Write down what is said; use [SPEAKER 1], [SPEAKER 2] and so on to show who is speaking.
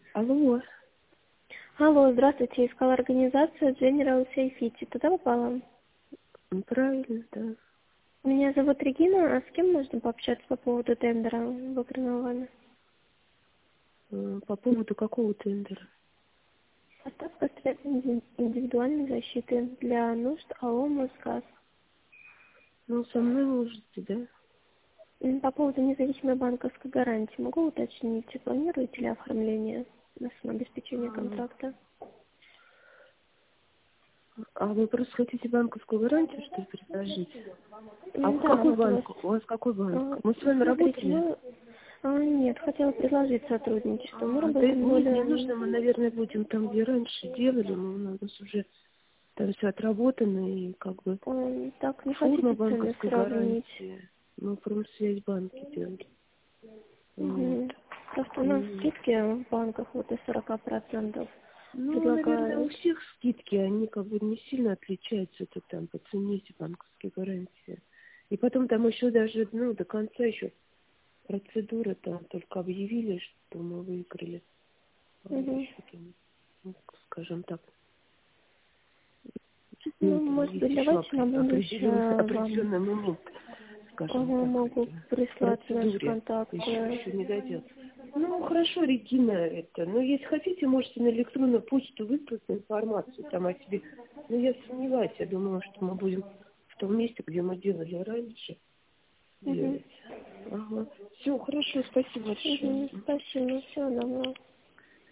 [SPEAKER 1] Алло.
[SPEAKER 2] Алло, здравствуйте. Искала организацию General Safety. Туда попала?
[SPEAKER 1] Правильно, да.
[SPEAKER 2] Меня зовут Регина. А с кем можно пообщаться по поводу тендера в Окрановане?
[SPEAKER 1] По поводу какого тендера?
[SPEAKER 2] Поставка средств индивидуальной защиты для нужд АО «Мосгаз».
[SPEAKER 1] Ну, со мной можете, да?
[SPEAKER 2] По поводу независимой банковской гарантии могу уточнить, планируете ли оформление на самообеспечение контракта?
[SPEAKER 1] А вы просто хотите банковскую гарантию, что ли, предложить? А
[SPEAKER 2] Да,
[SPEAKER 1] какой
[SPEAKER 2] вот у вас.
[SPEAKER 1] банк? У вас какой банк? Мы с вами
[SPEAKER 2] Смотрите,
[SPEAKER 1] работали?
[SPEAKER 2] нет, хотела предложить сотрудничество. Мы
[SPEAKER 1] Да
[SPEAKER 2] работаем
[SPEAKER 1] нет, не
[SPEAKER 2] более.
[SPEAKER 1] нужно, мы, наверное, будем там, где раньше делали, но у нас уже там все отработано, и как бы
[SPEAKER 2] Так, не
[SPEAKER 1] форма
[SPEAKER 2] хотите цены
[SPEAKER 1] банковской
[SPEAKER 2] сравнить?
[SPEAKER 1] гарантии. Мы Промсвязьбанке делали. Вот.
[SPEAKER 2] Мгм. Просто у нас
[SPEAKER 1] М.
[SPEAKER 2] скидки в банках вот до 40%
[SPEAKER 1] Ну, наверное, у
[SPEAKER 2] предлагают.
[SPEAKER 1] всех скидки, они как бы не сильно отличаются это там по цене эти банковские гарантии. И потом там еще даже, ну, до конца еще процедура там только объявили, что мы выиграли. А
[SPEAKER 2] Мгм.
[SPEAKER 1] еще там, ну, скажем так, ну,
[SPEAKER 2] Ну,
[SPEAKER 1] там
[SPEAKER 2] может
[SPEAKER 1] есть
[SPEAKER 2] быть,
[SPEAKER 1] еще
[SPEAKER 2] давайте на будущее вам
[SPEAKER 1] определенный момент, скажем так,
[SPEAKER 2] могу
[SPEAKER 1] в
[SPEAKER 2] прислать наши
[SPEAKER 1] процедуре.
[SPEAKER 2] контакты.
[SPEAKER 1] Еще не дойдет. Ну, хорошо, Регина, это. Но если хотите, можете на электронную почту выслать информацию там о себе. Но я сомневаюсь, я думаю, что мы будем в том месте, где мы делали раньше,
[SPEAKER 2] Мгм.
[SPEAKER 1] делать. Ага. Все, хорошо, спасибо большое.
[SPEAKER 2] Мгм. Спасибо, всего доброго.